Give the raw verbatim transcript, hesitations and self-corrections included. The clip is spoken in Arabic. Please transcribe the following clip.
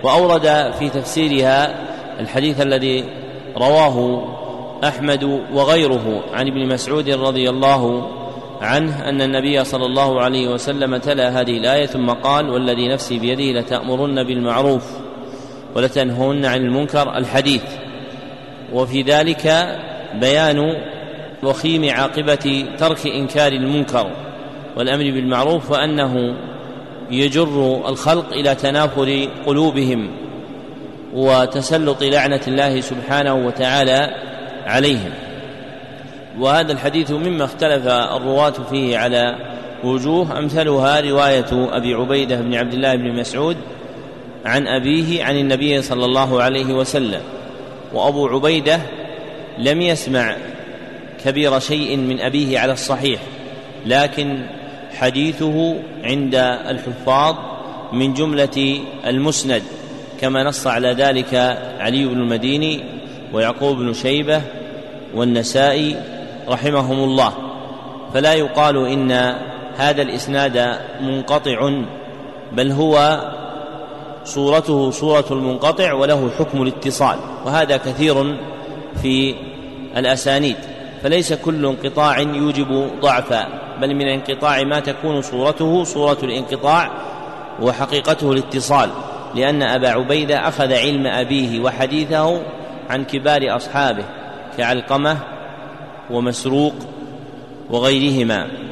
وأورد في تفسيرها الحديث الذي رواه أحمد وغيره عن ابن مسعود رضي الله عنه أن النبي صلى الله عليه وسلم تلا هذه الآية ثم قال: والذي نفسي بيده لتأمرن بالمعروف ولتنهون عن المنكر، الحديث. وفي ذلك بيان وخيم عاقبة ترك إنكار المنكر والأمر بالمعروف، وأنه يجر الخلق إلى تنافر قلوبهم وتسلط لعنة الله سبحانه وتعالى عليهم. وهذا الحديث مما اختلف الرواة فيه على وجوه، أمثلها رواية أبي عبيدة بن عبد الله بن مسعود عن أبيه عن النبي صلى الله عليه وسلم، وأبو عبيدة لم يسمع كبير شيء من أبيه على الصحيح، لكن حديثه عند الحفاظ من جملة المسند، كما نص على ذلك علي بن المديني ويعقوب بن شيبة والنسائي رحمهم الله. فلا يقال إن هذا الإسناد منقطع، بل هو صورته صورة المنقطع وله حكم الاتصال، وهذا كثير في الأسانيد، فليس كل انقطاع يوجب ضعفا، بل من الانقطاع ما تكون صورته صورة الانقطاع وحقيقته الاتصال، لأن أبا عبيدة أخذ علم أبيه وحديثه عن كبار أصحابه كعلقمة ومسروق وغيرهما.